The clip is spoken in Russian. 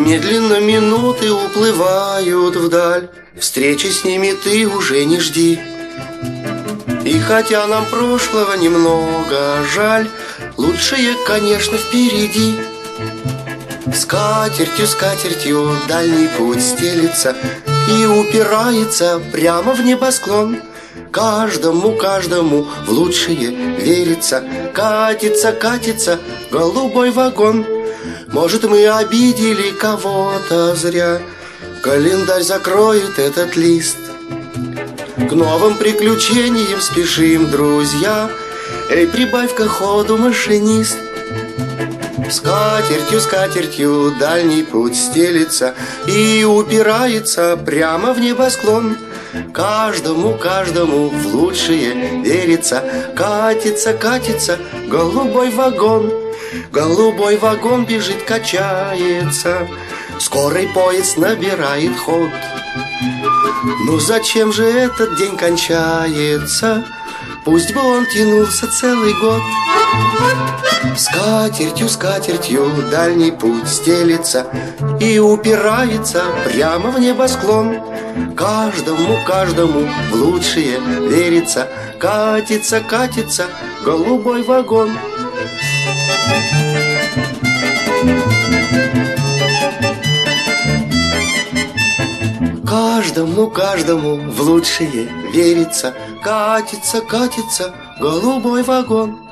Медленно минуты уплывают вдаль, встречи с ними ты уже не жди. И хотя нам прошлого немного жаль, лучшее, конечно, впереди. Скатертью, скатертью дальний путь стелится и упирается прямо в небосклон. Каждому, каждому в лучшее верится. Катится, катится голубой вагон. Может, мы обидели кого-то зря, календарь закроет этот лист. К новым приключениям спешим, друзья. Эй, прибавь-ка ходу, машинист. Скатертью, скатертью дальний путь стелится и упирается прямо в небосклон. Каждому, каждому в лучшее верится. Катится, катится голубой вагон. Голубой вагон бежит, качается, скорый поезд набирает ход. Ну зачем же этот день кончается? Пусть бы он тянулся целый год. Скатертью, скатертью дальний путь стелится и упирается прямо в небосклон. Каждому, каждому в лучшее верится. Катится, катится голубой вагон. Каждому, каждому в лучшее верится. Катится, катится голубой вагон.